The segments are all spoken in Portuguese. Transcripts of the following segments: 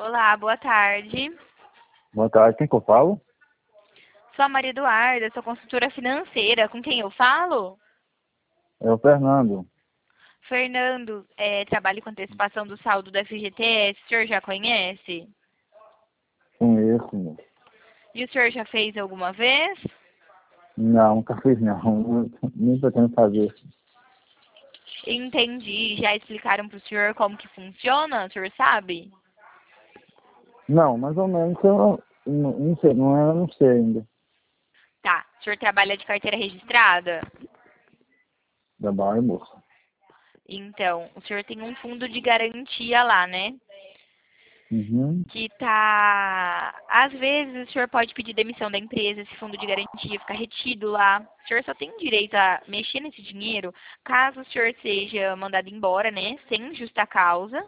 Olá, boa tarde. Boa tarde, quem que eu falo? Sou a Maria Eduarda, sou consultora financeira. Com quem eu falo? É o Fernando. Fernando, trabalho com antecipação do saldo do FGTS. O senhor já conhece? Conheço, meu. E o senhor já fez alguma vez? Não, nunca fiz não. Nem pretendo fazer. Entendi. Já explicaram para o senhor como que funciona? O senhor sabe? Não, mais ou menos eu não sei, não sei ainda. Tá. O senhor trabalha de carteira registrada? Trabalho, moça. Então, o senhor tem um fundo de garantia lá, né? Uhum. Que tá... Às vezes o senhor pode pedir demissão da empresa, esse fundo de garantia fica retido lá. O senhor só tem direito a mexer nesse dinheiro caso o senhor seja mandado embora, né? Sem justa causa.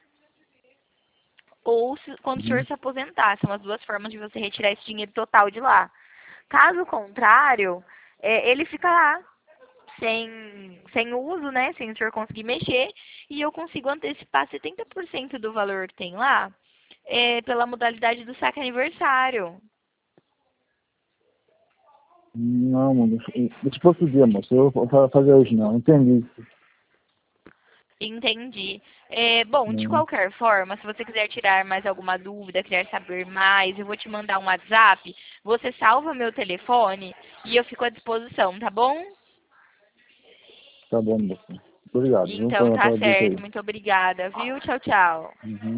Ou quando o senhor Uhum. se aposentar. São as duas formas de você retirar esse dinheiro total de lá. Caso contrário, ele fica lá, sem uso, né? Sem o senhor conseguir mexer. E eu consigo antecipar 70% do valor que tem lá pela modalidade do saque aniversário. Não, mano. Deixa para outro dia, moça. Eu vou fazer hoje não. Entendi. Entendi. Bom, de Não. qualquer forma, se você quiser tirar mais alguma dúvida, quiser saber mais, eu vou te mandar um WhatsApp. Você salva meu telefone e eu fico à disposição, tá bom? Tá bom, moça. Obrigado, viu, Então tá pela dica certo. aí. Muito obrigada, viu? Tchau, tchau. Uhum.